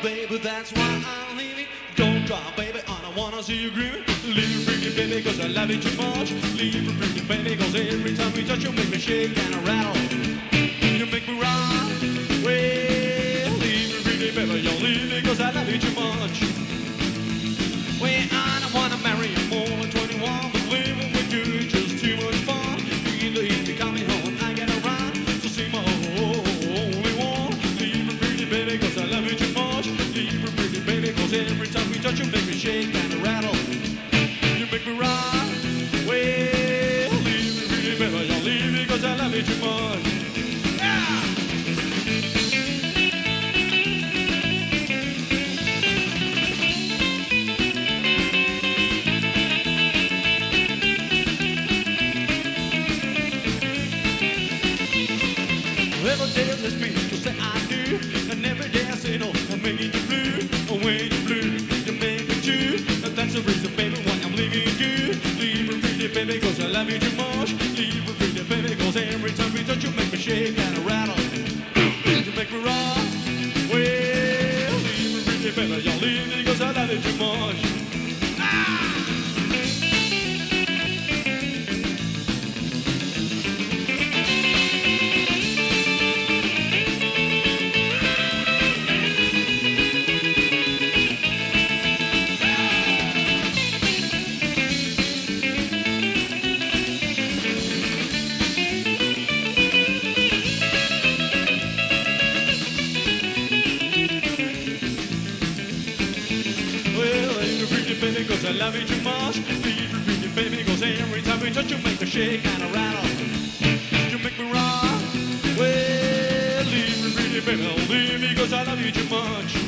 baby, that's why I'm leaving. Don't cry, baby, I don't wanna see you grieving. Leave me pretty, baby, cause I love you too much. Leave me pretty, baby, cause every time we touch you make me shake and rattle. You make me run, well, leave me pretty, baby, don't leave me cause I love you too much. Well, I don't wanna marry you more than 21, but living with you is just too much fun. You either hear me coming home, I gotta run to see my only one. Leave me pretty, baby, cause I love you too much. Leave me pretty, baby, cause every time we touch you make me shake and rattle. You make me run, well, leave me pretty, baby, don't leave me cause I love you too much. Every day I speak to say I do, and every day I say no, I'm making you blue. And when you're blue, you make me too. And that's the reason, baby, why I'm leaving you. Leave me pretty, baby, cause I love you too much. Leave me pretty, baby, cause every time we touch you make me shake and rattle. You make me run, well, leave me pretty, baby, don't leave me cause I love you too much. Baby, cause I love you too much. Leave me pretty, baby, cause every time we touch you make me shake and rattle. You make me run, well, leave me pretty, baby, don't leave me cause I love you too much.